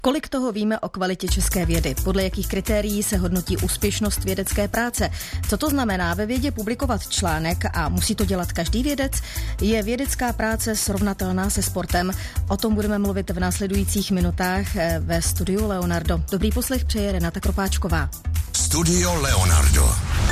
Kolik toho víme o kvalitě české vědy? Podle jakých kritérií se hodnotí úspěšnost vědecké práce? Co to znamená ve vědě publikovat článek a musí to dělat každý vědec? Je vědecká práce srovnatelná se sportem? O tom budeme mluvit v následujících minutách ve studiu Leonardo. Dobrý poslech přeje Renata Kropáčková. Studio Leonardo.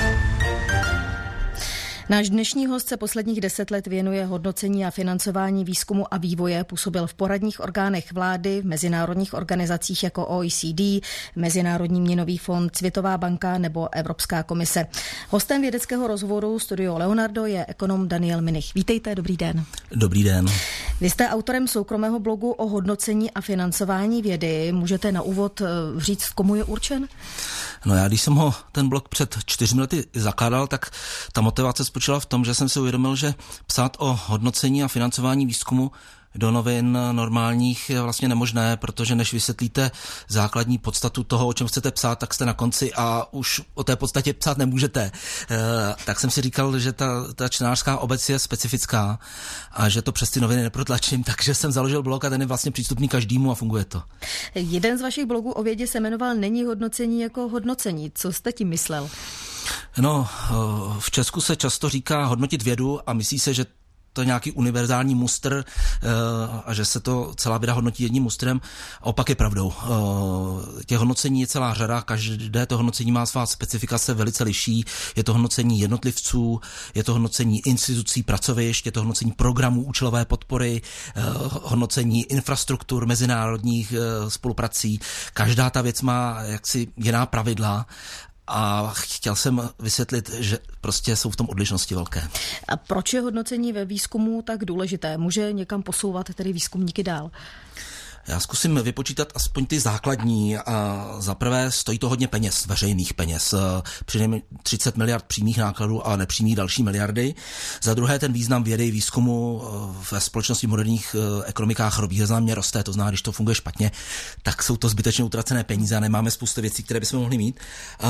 Náš dnešní host se posledních 10 let věnuje hodnocení a financování výzkumu a vývoje, působil v poradních orgánech vlády, v mezinárodních organizacích jako OECD, Mezinárodní měnový fond, Světová banka nebo Evropská komise. Hostem vědeckého rozhovoru Studio Leonardo je ekonom Daniel Minich. Vítejte, dobrý den. Dobrý den. Vy jste autorem soukromého blogu o hodnocení a financování vědy. Můžete na úvod říct, komu je určen? No já, když jsem ten blog před 4 lety zakládal, tak ta motivace spočívala v tom, že jsem si uvědomil, že psát o hodnocení a financování výzkumu do novin normálních je vlastně nemožné, protože než vysvětlíte základní podstatu toho, o čem chcete psát, tak jste na konci a už o té podstatě psát nemůžete. Tak jsem si říkal, že ta čtenářská obec je specifická a že to přes ty noviny neprotlačím, takže jsem založil blog a ten je vlastně přístupný každému a funguje to. Jeden z vašich blogů o vědě se jmenoval Není hodnocení jako hodnocení. Co jste tím myslel? No, v Česku se často říká hodnotit vědu a myslí se, že to je nějaký univerzální mustr a že se to celá věda hodnotí jedním mustrem. Opak je pravdou. Těch hodnocení je celá řada, každé to hodnocení má svá specifika, se velice liší. Je to hodnocení jednotlivců, je to hodnocení institucí, pracovišť, je to hodnocení programů účelové podpory, hodnocení infrastruktur, mezinárodních spoluprací. Každá ta věc má jaksi jiná pravidla. A chtěl jsem vysvětlit, že prostě jsou v tom odlišnosti velké. A proč je hodnocení ve výzkumu tak důležité? Může někam posouvat tedy výzkumníky dál? Já zkusím vypočítat aspoň ty základní. Za prvé stojí to hodně peněz, veřejných peněz. Přinejmenším 30 miliard přímých nákladů a nepřímých další miliardy. Za druhé ten význam vědy, výzkumu ve společnosti v moderních ekonomikách významně roste. To znamená, když to funguje špatně, tak jsou to zbytečně utracené peníze a nemáme spoustu věcí, které bychom mohli mít.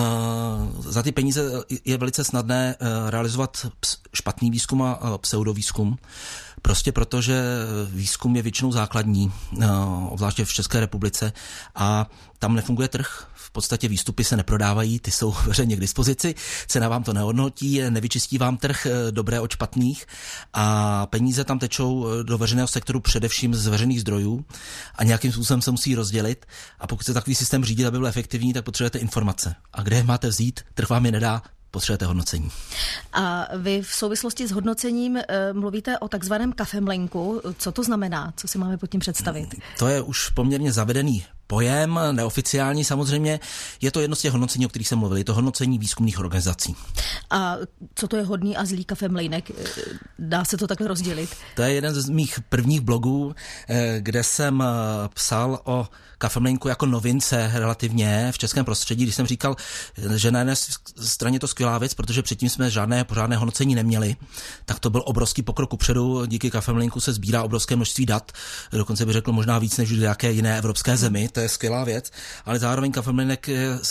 Za ty peníze je velice snadné realizovat špatný výzkum a pseudovýzkum. Prostě protože výzkum je většinou základní, obzvláště v České republice, a tam nefunguje trh. V podstatě výstupy se neprodávají, ty jsou veřejně k dispozici, cena vám to nehodnotí, nevyčistí vám trh dobré od špatných a peníze tam tečou do veřejného sektoru především z veřejných zdrojů a nějakým způsobem se musí rozdělit, a pokud se takový systém řídí, aby byl efektivní, tak potřebujete informace. A kde je máte vzít, trh vám je nedá, potřebujete hodnocení. A vy v souvislosti s hodnocením mluvíte o takzvaném kafemlejnku. Co to znamená? Co si máme pod tím představit? To je už poměrně zavedený pojem, neoficiální samozřejmě. Je to jedno z těch hodnocení, o kterých jsem mluvil. Je to hodnocení výzkumných organizací. A co to je hodný a zlý kafemlejnek? Dá se to takhle rozdělit? To je jeden z mých prvních blogů, kde jsem psal o kafemlejnku jako novince relativně v českém prostředí, když jsem říkal, že na jedné straně je to skvělá věc, protože předtím jsme žádné pořádné hodnocení neměli, tak to byl obrovský pokrok kupředu. Díky kafemlejnku se sbírá obrovské množství dat, dokonce bych řekl možná víc než v jaké jiné evropské zemi. To je skvělá věc, ale zároveň kafemlejnek je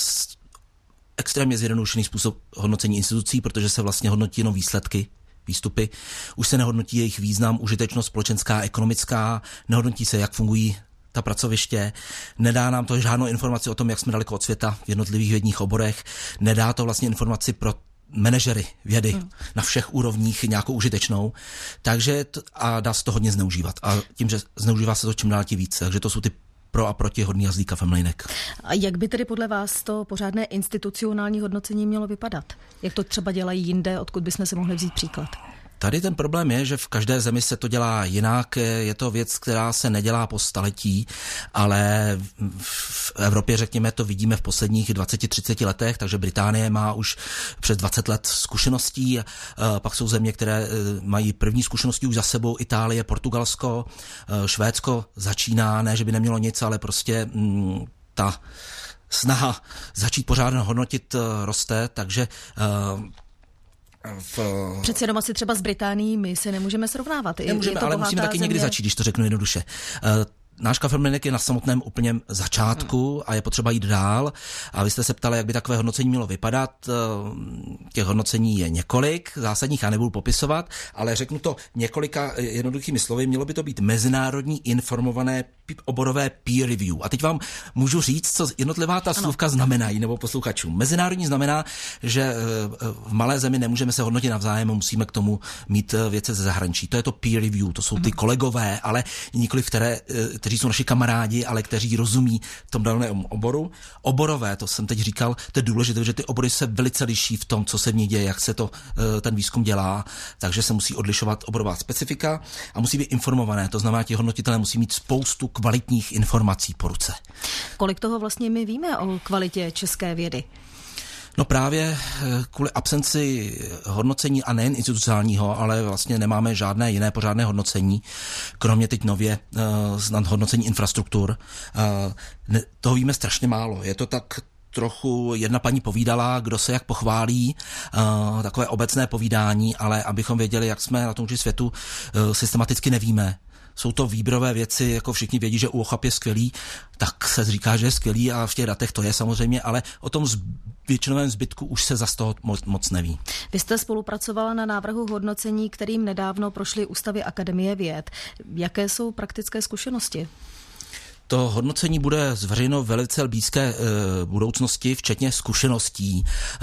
extrémně zjednodušený způsob hodnocení institucí, protože se vlastně hodnotí jenom výsledky, výstupy. Už se nehodnotí jejich význam, užitečnost společenská, ekonomická, nehodnotí se, jak fungují ta pracoviště, nedá nám to žádnou informaci o tom, jak jsme daleko od světa v jednotlivých vědních oborech, nedá to vlastně informaci pro manažery vědy na všech úrovních nějakou užitečnou, takže a dá se to hodně zneužívat. A tím, že zneužívá se to čím dál tím víc, takže to jsou ty pro a proti hodný a zlý kafemlejnek. A jak by tedy podle vás to pořádné institucionální hodnocení mělo vypadat? Jak to třeba dělají jinde, odkud bychom si mohli vzít příklad? Tady ten problém je, že v každé zemi se to dělá jinak, je to věc, která se nedělá po staletí, ale v Evropě, řekněme, to vidíme v posledních 20-30 letech, takže Británie má už přes 20 let zkušeností, pak jsou země, které mají první zkušenosti už za sebou, Itálie, Portugalsko, Švédsko začíná, ne, že by nemělo nic, ale prostě ta snaha začít pořádně hodnotit roste, takže Přece jenom asi třeba s Británií my se nemůžeme srovnávat. Nemůžeme, ale musíme taky někdy začít, když to řeknu jednoduše. náš Kafelmlýnek je na samotném úplném začátku a je potřeba jít dál. A vy jste se ptali, jak by takové hodnocení mělo vypadat. Těch hodnocení je několik, zásadních já nebudu popisovat, ale řeknu to několika jednoduchými slovy. Mělo by to být mezinárodní informované oborové peer review. A teď vám můžu říct, co jednotlivá ta slůvka znamenají, nebo posluchačům. Mezinárodní znamená, že v malé zemi nemůžeme se hodnotit navzájem, musíme k tomu mít věci ze zahraničí. To je to peer review, to jsou ty kolegové, ale nikoli kteří jsou naši kamarádi, ale kteří rozumí tom daném oboru. Oborové, to jsem teď říkal, to je důležité, že ty obory se velice liší v tom, co se v nich děje, jak se to ten výzkum dělá, takže se musí odlišovat oborová specifika a musí být informované. To znamená, ti hodnotitelé musí mít spoustu kvalitních informací po ruce. Kolik toho vlastně my víme o kvalitě české vědy? No právě kvůli absenci hodnocení a nejen institucionálního, ale vlastně nemáme žádné jiné pořádné hodnocení, kromě teď nově hodnocení infrastruktur. Toho víme strašně málo. Je to tak trochu, jedna paní povídala, kdo se jak pochválí, takové obecné povídání, ale abychom věděli, jak jsme na tom světu, systematicky nevíme. Jsou to výběrové věci, jako všichni vědí, že UOCHAP je skvělý, tak se říká, že je skvělý a v těch datech to je samozřejmě, ale o tom většinovém zbytku už se zas toho moc neví. Vy jste spolupracovala na návrhu hodnocení, kterým nedávno prošly ústavy Akademie věd. Jaké jsou praktické zkušenosti? To hodnocení bude zveřejněno v velice blízké budoucnosti, včetně zkušeností.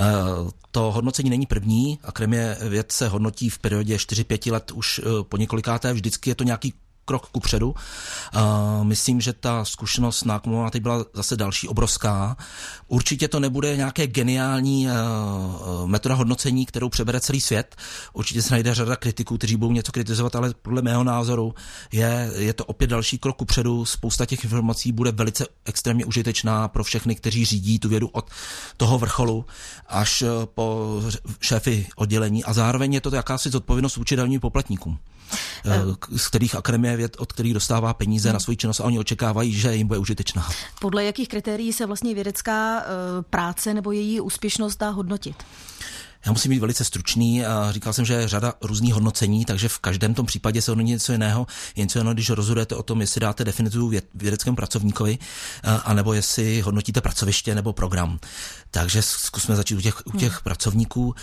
To hodnocení není první, Akademie věd se hodnotí v periodě 4-5 let už po několikáté, vždycky je to nějaký krok kupředu. Myslím, že ta zkušenost nákladová teď byla zase další obrovská. Určitě to nebude nějaké geniální metoda hodnocení, kterou přebere celý svět. Určitě se najde řada kritiků, kteří budou něco kritizovat, ale podle mého názoru je to opět další krok kupředu. Spousta těch informací bude velice extrémně užitečná pro všechny, kteří řídí tu vědu od toho vrcholu až po šéfy oddělení a zároveň je to jakási zodpovědnost vůči daňovým poplatníkům, z kterých Akademie věd, od kterých dostává peníze na svou činnost a oni očekávají, že jim bude užitečná. Podle jakých kritérií se vlastně vědecká práce nebo její úspěšnost dá hodnotit? Já musím být velice stručný. Říkal jsem, že je řada různých hodnocení, takže v každém tom případě se hodnotí něco jiného. Něco jiného, když rozhodujete o tom, jestli dáte definitivu vědeckému pracovníkovi, anebo jestli hodnotíte pracoviště nebo program. Takže zkusme začít u těch pracovníků.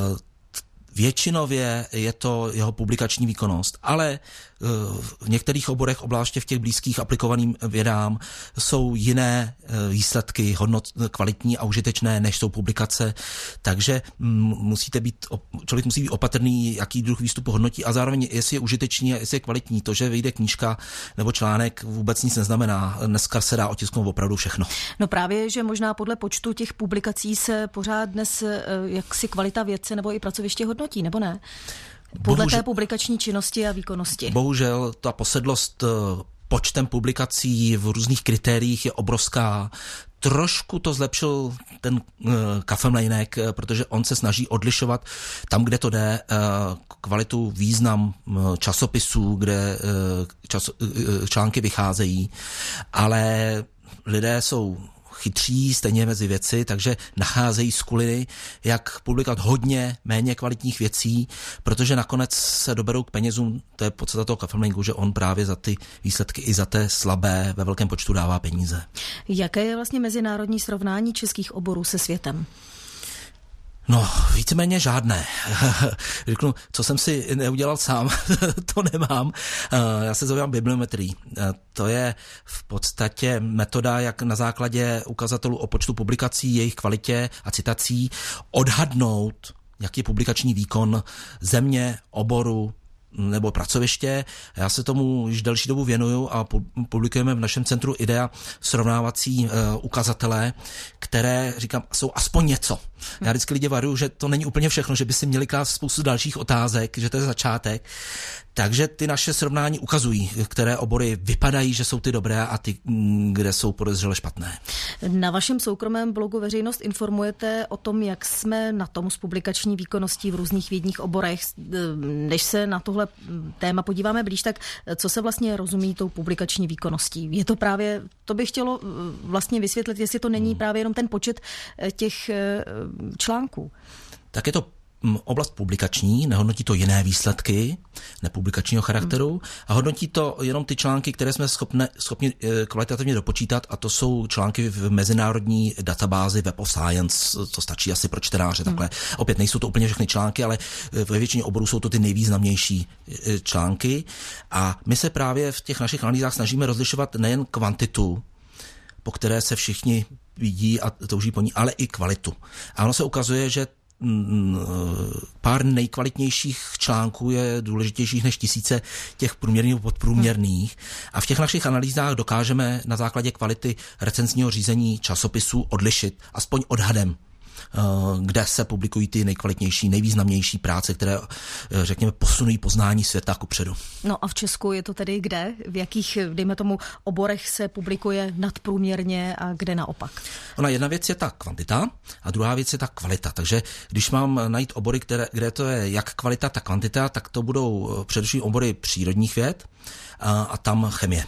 Většinově je to jeho publikační výkonnost, ale v některých oborech, obzvláště v těch blízkých aplikovaným vědám, jsou jiné výsledky kvalitní a užitečné, než jsou publikace, takže člověk musí být opatrný, jaký druh výstupu hodnotí a zároveň, jestli je užitečný a jestli je kvalitní. To, že vyjde knížka nebo článek, vůbec nic neznamená. Dneska se dá otisknout opravdu všechno. No právě, že možná podle počtu těch publikací se pořád dnes jaksi kvalita vědce nebo i pracoviště hodnotí, nebo ne? Podle té publikační činnosti a výkonnosti. Bohužel ta posedlost počtem publikací v různých kritériích je obrovská. Trošku to zlepšil ten Kafelmlýnek, protože on se snaží odlišovat tam, kde to jde, kvalitu, význam časopisů, kde články vycházejí, ale lidé jsou chytří, stejně mezi věci, takže nacházejí skuliny, jak publikovat hodně méně kvalitních věcí, protože nakonec se doberou k penězům. To je podstata toho Kafelmlýnku, že on právě za ty výsledky i za té slabé ve velkém počtu dává peníze. Jaké je vlastně mezinárodní srovnání českých oborů se světem? No, víceméně žádné. Řeknu, co jsem si neudělal sám, to nemám. Já se zabývám bibliometrií. To je v podstatě metoda, jak na základě ukazatelů o počtu publikací, jejich kvalitě a citací odhadnout, jaký je publikační výkon země, oboru nebo pracoviště. Já se tomu už delší dobu věnuju a publikujeme v našem centru IDEA srovnávací ukazatele, které, říkám, jsou aspoň něco. Já vždycky lidi varuju, že to není úplně všechno, že by si měli klást spoustu dalších otázek, že to je začátek. Takže ty naše srovnání ukazují, které obory vypadají, že jsou ty dobré a ty, kde jsou podezřele špatné. Na vašem soukromém blogu Veřejnost informujete o tom, jak jsme na tom s publikační výkonností v různých vědních oborech. Než se na tohle téma podíváme blíž, tak co se vlastně rozumí tou publikační výkonností? Je to právě, to bych chtělo vlastně vysvětlit, jestli to není právě jenom ten počet těch článků. Tak je to oblast publikační, nehodnotí to jiné výsledky nepublikačního charakteru a hodnotí to jenom ty články, které jsme schopni kvalitativně dopočítat, a to jsou články v mezinárodní databázi Web of Science, to stačí asi pro čtenáře takhle. Opět nejsou to úplně všechny články, ale ve většině oborů jsou to ty nejvýznamnější články a my se právě v těch našich analýzách snažíme rozlišovat nejen kvantitu, po které se všichni vidí a touží po ní, ale i kvalitu. A ono se ukazuje, že pár nejkvalitnějších článků je důležitějších než tisíce těch průměrných nebo podprůměrných. A v těch našich analýzách dokážeme na základě kvality recenzního řízení časopisů odlišit, aspoň odhadem, kde se publikují ty nejkvalitnější, nejvýznamnější práce, které, řekněme, posunují poznání světa kupředu. No a v Česku je to tedy kde? V jakých, dejme tomu, oborech se publikuje nadprůměrně a kde naopak? Ona jedna věc je ta kvantita a druhá věc je ta kvalita. Takže když mám najít obory, kde to je jak kvalita, tak kvantita, tak to budou především obory přírodních věd a tam chemie.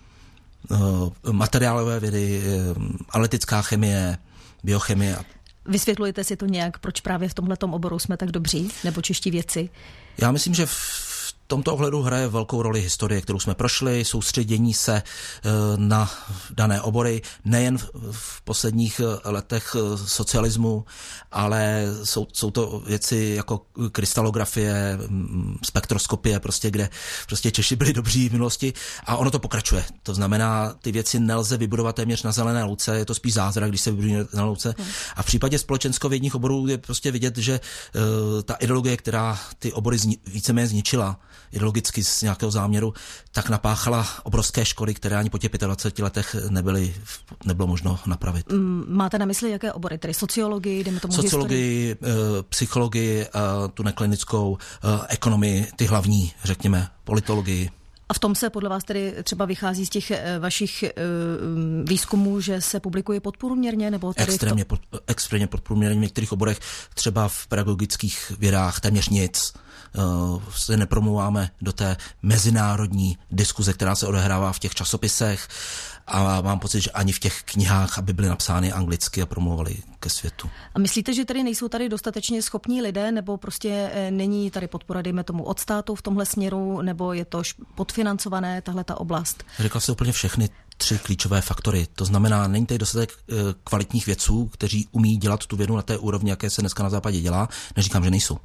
Materiálové vědy, analytická chemie, biochemie. Vysvětlujete si to nějak, proč právě v tomhletom oboru jsme tak dobří, nebo čeští vědci? Já myslím, že v tomto ohledu hraje velkou roli historie, kterou jsme prošli, soustředění se na dané obory, nejen v posledních letech socialismu, ale jsou to věci jako krystalografie, spektroskopie, kde Češi byli dobří v minulosti a ono to pokračuje. To znamená, ty věci nelze vybudovat téměř na zelené louce, je to spíš zázrak, když se vybudují na louce. A v případě společenskovědních oborů je vidět, že ta ideologie, která ty obory víceméně zničila, ideologicky z nějakého záměru, tak napáchala obrovské škody, které ani po těch 25 letech nebylo možno napravit. Máte na mysli jaké obory? Tedy sociologii, jdeme tomu sociologii, psychologii, tu neklinickou, ekonomii, ty hlavní, řekněme, politologii. A v tom se podle vás tedy třeba vychází z těch vašich výzkumů, že se publikuje podprůměrně? Nebo tady extrémně podprůměrně v některých oborech, třeba v pedagogických vědách téměř nic. Se nepromluváme do té mezinárodní diskuze, která se odehrává v těch časopisech a mám pocit, že ani v těch knihách, aby byly napsány anglicky a promluvali ke světu. A myslíte, že tady nejsou tady dostatečně schopní lidé, nebo prostě není tady podpora, dejme tomu, od státu v tomhle směru, nebo je to podfinancované, tahle ta oblast? Řekla jste úplně všechny 3 klíčové faktory. To znamená, není tady dostatek kvalitních vědců, kteří umí dělat tu vědu na té úrovni, jaké se dneska na západě dělá. Neříkám, že nejsou.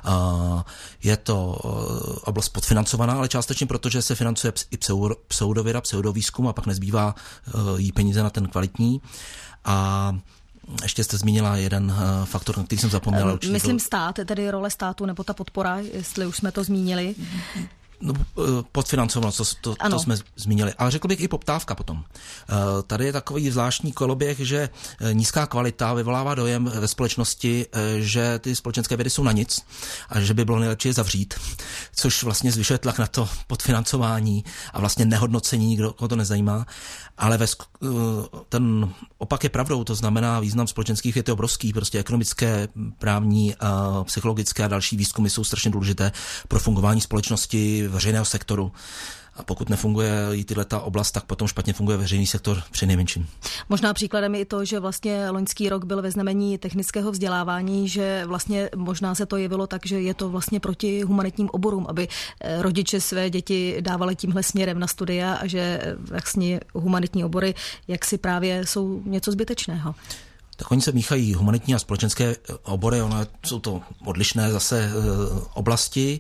Je to oblast podfinancovaná, ale částečně protože se financuje i pseudověda, pseudovýzkum a pak nezbývá jí peníze na ten kvalitní. A ještě jste zmínila jeden faktor, na který jsem zapomněla. Myslím stát, tedy role státu nebo ta podpora, jestli už jsme to zmínili. No, podfinancovanost, to jsme zmínili. Ale řekl bych i poptávka potom. Tady je takový zvláštní koloběh, že nízká kvalita vyvolává dojem ve společnosti, že ty společenské vědy jsou na nic a že by bylo nejlepší je zavřít, což vlastně zvyšuje tlak na to podfinancování a vlastně nehodnocení, nikdo koho to nezajímá. Ale ten opak je pravdou, to znamená význam společenských věd je obrovský, prostě ekonomické, právní, psychologické a další výzkumy jsou strašně důležité pro fungování společnosti, veřejného sektoru. A pokud nefunguje i tato oblast, tak potom špatně funguje veřejný sektor při nejmenším. Možná příkladem je i to, že vlastně loňský rok byl ve znamení technického vzdělávání, že vlastně možná se to jevilo tak, že je to vlastně proti humanitním oborům, aby rodiče své děti dávali tímhle směrem na studia a že vlastně humanitní obory jaksi právě jsou něco zbytečného. Tak oni se míchají humanitní a společenské obory, jsou to odlišné zase oblasti.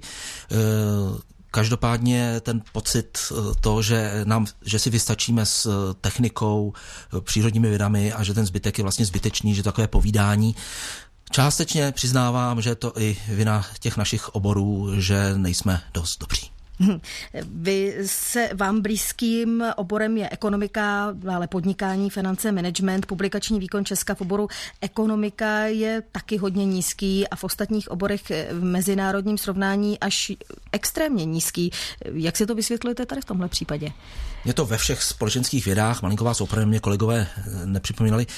Každopádně ten pocit toho, že si vystačíme s technikou, přírodními vědami a že ten zbytek je vlastně zbytečný, že takové povídání. Částečně přiznávám, že je to i vina těch našich oborů, že nejsme dost dobří. Vám blízkým oborem je ekonomika, ale podnikání, finance, management, publikační výkon Česka v oboru ekonomika je taky hodně nízký a v ostatních oborech v mezinárodním srovnání až extrémně nízký. Jak si to vysvětlujete tady v tomhle případě? Je to ve všech společenských vědách, malinko vás opravdu mě kolegové nepřipomínali,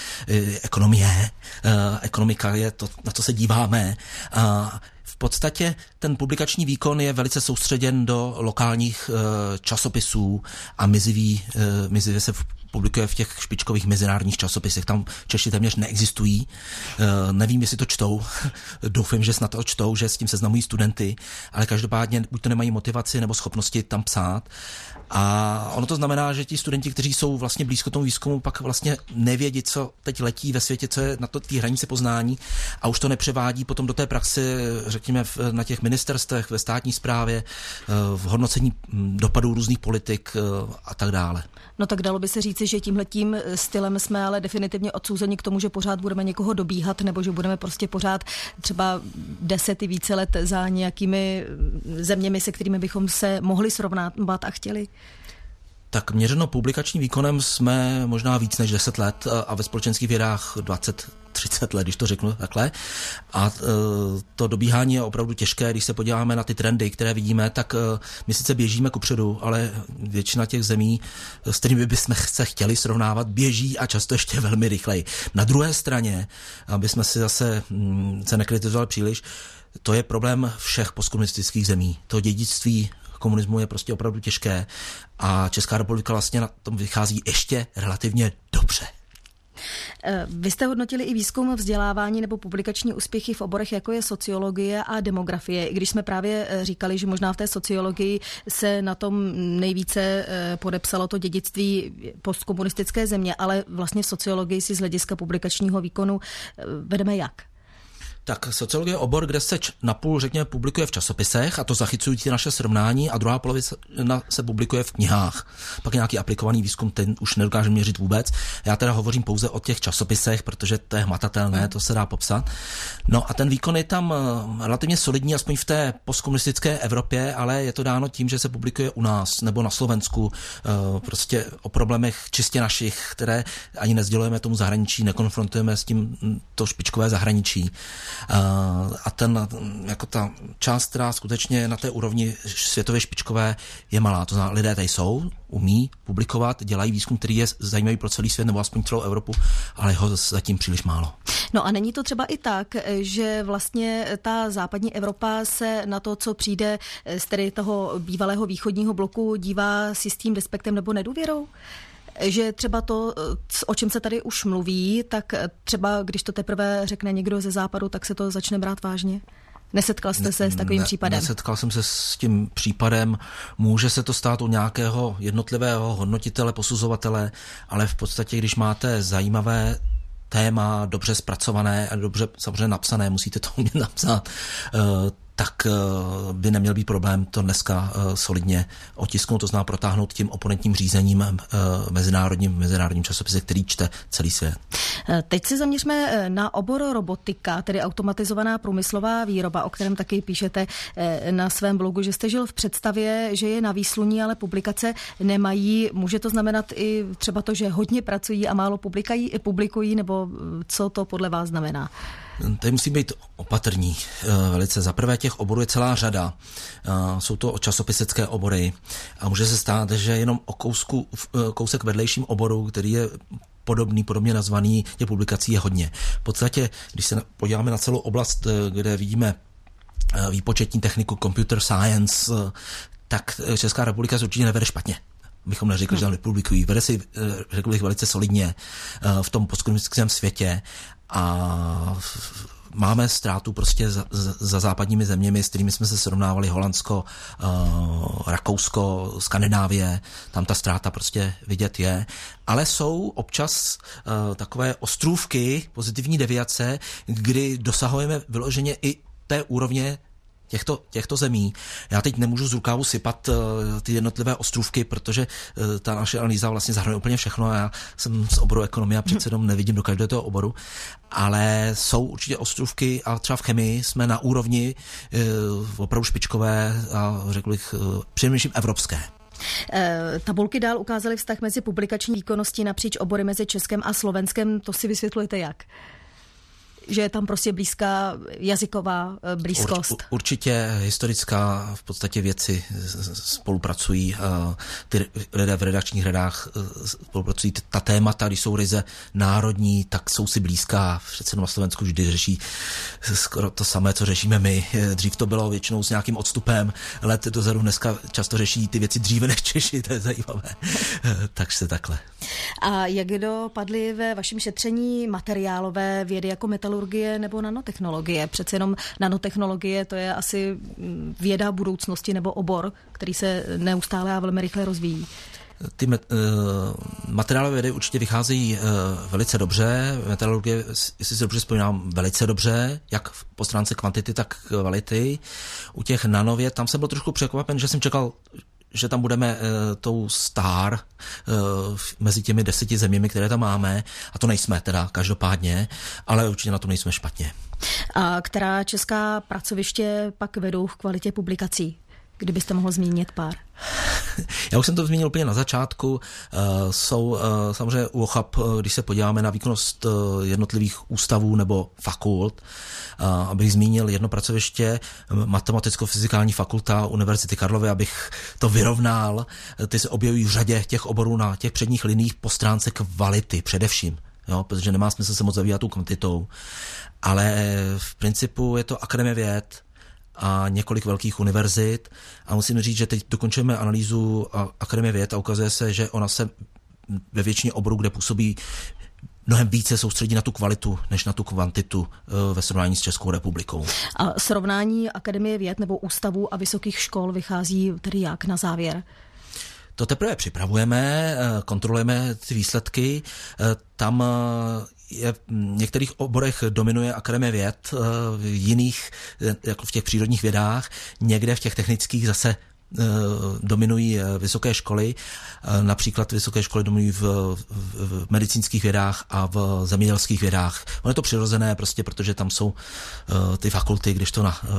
ekonomika je to, na to se díváme. V podstatě ten publikační výkon je velice soustředěn do lokálních časopisů a mizivě se publikuje v těch špičkových mezinárodních časopisech. Tam Češi téměř neexistují. Nevím, jestli to čtou. Doufám, že snad to čtou, že s tím seznamují studenty, ale každopádně buď to nemají motivaci nebo schopnosti tam psát. A ono to znamená, že ti studenti, kteří jsou vlastně blízko tomu výzkumu, pak vlastně nevědí, co teď letí ve světě, co je na to té hranici poznání a už to nepřevádí potom do té praxe, řekněme, na těch ministerstvech, ve státní správě, v hodnocení dopadů různých politik a tak dále. No tak dalo by se říci, že tímhletím stylem jsme ale definitivně odsouzeni k tomu, že pořád budeme někoho dobíhat, nebo že budeme prostě pořád třeba 10 i více let za nějakými zeměmi, se kterými bychom se mohli srovnávat a chtěli. Tak měřeno publikačním výkonem jsme možná víc než 10 let a ve společenských vědách 20-30 let, když to řeknu takhle. A to dobíhání je opravdu těžké, když se podíváme na ty trendy, které vidíme, tak my sice běžíme kupředu, ale většina těch zemí, s kterými bychom se chtěli srovnávat, běží a často ještě velmi rychleji. Na druhé straně, aby jsme si zase se nekritizovali příliš, to je problém všech postkomunistických zemí. To dědictví komunismu je prostě opravdu těžké a Česká republika vlastně na tom vychází ještě relativně dobře. Vy jste hodnotili i výzkum, vzdělávání nebo publikační úspěchy v oborech, jako je sociologie a demografie. I když jsme právě říkali, že možná v té sociologii se na tom nejvíce podepsalo to dědictví postkomunistické země, ale vlastně v sociologii si z hlediska publikačního výkonu vedeme jak? Tak sociologie je obor, kde se napůl, řekněme, publikuje v časopisech a to zachycují ty naše srovnání a druhá polovina se publikuje v knihách. Pak nějaký aplikovaný výzkum, ten už nedokážu měřit vůbec. Já teda hovořím pouze o těch časopisech, protože to je hmatatelné, to se dá popsat. No a ten výkon je tam relativně solidní, aspoň v té postkomunistické Evropě, ale je to dáno tím, že se publikuje u nás nebo na Slovensku prostě o problémech čistě našich, které ani nezdělujeme tomu zahraničí, nekonfrontujeme s tím to špičkové zahraničí. A jako ta část, která skutečně na té úrovni světové špičkové je malá. To znamená, lidé tady jsou, umí publikovat, dělají výzkum, který je zajímavý pro celý svět nebo aspoň celou Evropu, ale ho zatím příliš málo. No a není to třeba i tak, že vlastně ta západní Evropa se na to, co přijde z tedy toho bývalého východního bloku, dívá s jistým respektem nebo nedůvěrou? Že třeba to, o čem se tady už mluví, tak třeba když to teprve řekne někdo ze západu, tak se to začne brát vážně? Nesetkal jste se s takovým případem? Nesetkal jsem se s tím případem. Může se to stát u nějakého jednotlivého hodnotitele, posuzovatele, ale v podstatě, když máte zajímavé téma, dobře zpracované a dobře samozřejmě napsané, musíte to umět napsat, tak by neměl být problém to dneska solidně otisknout, to znamená protáhnout tím oponentním řízením mezinárodním časopise, který čte celý svět. Teď se zaměřme na obor robotika, tedy automatizovaná průmyslová výroba, o kterém taky píšete na svém blogu, že jste žil v představě, že je na výsluní, ale publikace nemají. Může to znamenat i třeba to, že hodně pracují a málo publikují, nebo co to podle vás znamená? Tady musí být opatrní velice. Za prvé těch oborů je celá řada. Jsou to časopisecké obory a může se stát, že jenom o kousek vedlejším oboru, který je podobně nazvaný, těch publikací je hodně. V podstatě, když se podíváme na celou oblast, kde vidíme výpočetní techniku, computer science, tak Česká republika se určitě nevede špatně. Bychom neřekli, že tam nepublikují. Vede si, řekl bych, velice solidně v tom postkomunistickém světě a máme ztrátu prostě za západními zeměmi, s kterými jsme se srovnávali, Holandsko, Rakousko, Skandinávie, tam ta ztráta prostě vidět je, ale jsou občas takové ostrůvky, pozitivní deviace, kdy dosahujeme vyloženě i té úrovně těchto zemí. Já teď nemůžu z rukávu sypat ty jednotlivé ostrůvky, protože ta naše analýza vlastně zahrnuje úplně všechno a já jsem z oboru ekonomie a přece jenom nevidím do každého toho oboru, ale jsou určitě ostrůvky a třeba v chemii jsme na úrovni opravdu špičkové a řekl bych přinejmenším evropské. Tabulky dál ukázaly vztah mezi publikační výkonností napříč obory mezi Českem a Slovenskem. To si vysvětlujete jak? že je tam prostě blízká jazyková blízkost. Určitě historická v podstatě věci spolupracují, ty lidé v redakčních radách spolupracují, ta témata, když jsou ryze národní, tak jsou si blízká. Přece na Slovensku vždy řeší skoro to samé, co řešíme my. Dřív to bylo většinou s nějakým odstupem let dozadu, dneska často řeší ty věci dříve než Češi, to je zajímavé. Takže takhle. A jak dopadly ve vašem šetření materiálové vědy jako metalurgie nebo nanotechnologie? Přece jenom nanotechnologie, to je asi věda budoucnosti nebo obor, který se neustále a velmi rychle rozvíjí. Ty materiálové vědy určitě vycházejí velice dobře, metalurgie, jestli si dobře vzpomínám, velice dobře, jak po stránce kvantity, tak kvality. U těch nanověd, tam jsem byl trošku překvapen, že jsem čekal, že tam budeme tou star mezi těmi 10 zeměmi, které tam máme, a to nejsme teda každopádně, ale určitě na tom nejsme špatně. A která česká pracoviště pak vedou v kvalitě publikací? Kdybyste mohl zmínit pár. Já už jsem to zmínil úplně na začátku. Jsou samozřejmě u OCHAP, když se podíváme na výkonnost jednotlivých ústavů nebo fakult, abych zmínil jedno pracoviště, Matematicko-fyzikální fakulta Univerzity Karlovy, abych to vyrovnal. Ty se objevují v řadě těch oborů na těch předních liních po stránce kvality především. Jo, protože nemá smysl se moc zabývat tou kvantitou. Ale v principu je to Akademie věd a několik velkých univerzit a musím říct, že teď dokončujeme analýzu Akademie věd a ukazuje se, že ona se ve většině oborů, kde působí, mnohem více soustředí na tu kvalitu, než na tu kvantitu ve srovnání s Českou republikou. A srovnání Akademie věd nebo ústavů a vysokých škol vychází tedy jak na závěr? To teprve připravujeme, kontrolujeme ty výsledky. Tam v některých oborech dominuje Akademie věd, v jiných, jako v těch přírodních vědách, někde v těch technických zase dominují vysoké školy. Například vysoké školy dominují v medicínských vědách a v zemědělských vědách. Ono je to přirozené, prostě protože tam jsou ty fakulty, když to na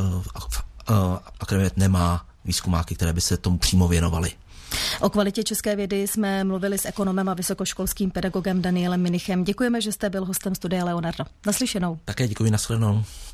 Akademie věd nemá výzkumáky, které by se tomu přímo věnovaly. O kvalitě české vědy jsme mluvili s ekonomem a vysokoškolským pedagogem Danielem Minichem. Děkujeme, že jste byl hostem Studia Leonardo. Naslyšenou. Také děkuji, nashledanou.